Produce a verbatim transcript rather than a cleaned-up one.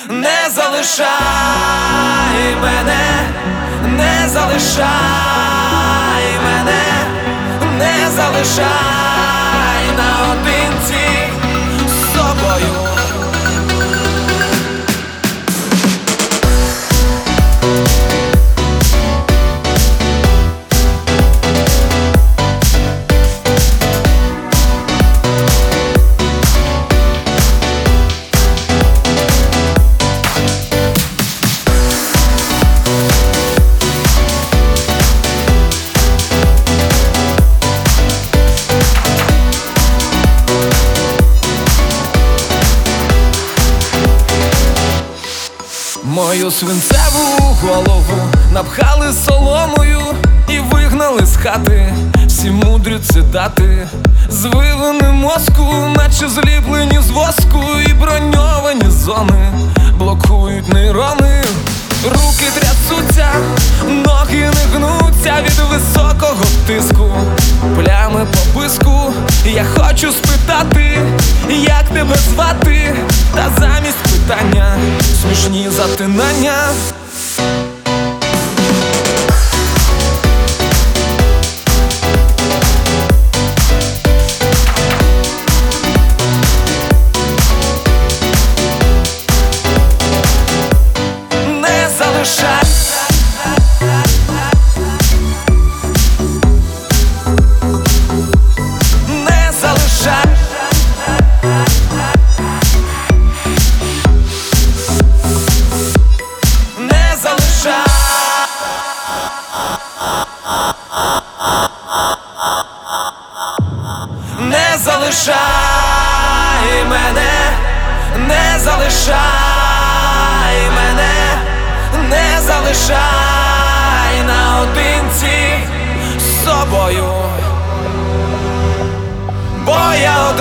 Не залишай мене, не залишай мене, не залишай наодинці з собою. Мою свинцеву голову напхали соломою і вигнали з хати всі мудрі цитати, звивини мозку, наче зліплені з воску, і броньовані зони блокують нейрони. Руки трясуться, ноги не гнуться від високого тиску, плями по писку. Я хочу спитати, як тебе звати, та замість питання смішні затинання. Не залишай, не залишай, не залишай, не залишай мене, не залишай мене, не залишай наодинці з собою, бо я